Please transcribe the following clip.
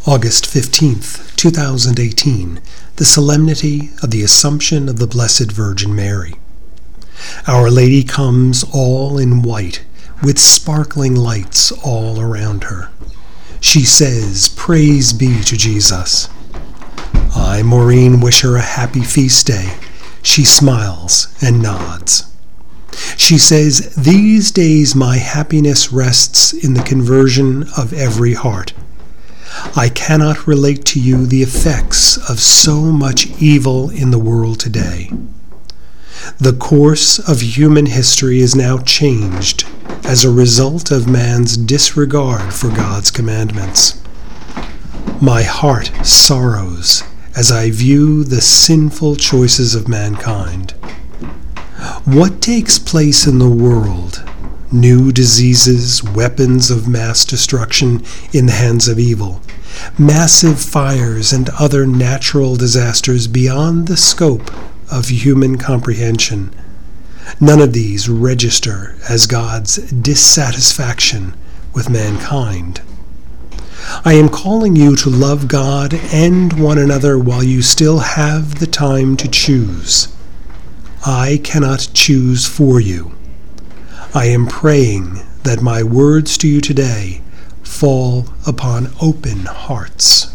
August 15th, 2018, the Solemnity of the Assumption of the Blessed Virgin Mary. Our Lady comes all in white, with sparkling lights all around her. She says, "Praise be to Jesus." I, Maureen, wish her a happy feast day. She smiles and nods. She says, "These days my happiness rests in the conversion of every heart. I cannot relate to you the effects of so much evil in the world today. The course of human history is now changed as a result of man's disregard for God's commandments. My heart sorrows as I view the sinful choices of mankind. What takes place in the world? New diseases, weapons of mass destruction in the hands of evil, massive fires and other natural disasters beyond the scope of human comprehension. None of these register as God's dissatisfaction with mankind. I am calling you to love God and one another while you still have the time to choose. I cannot choose for you. I am praying that my words to you today fall upon open hearts.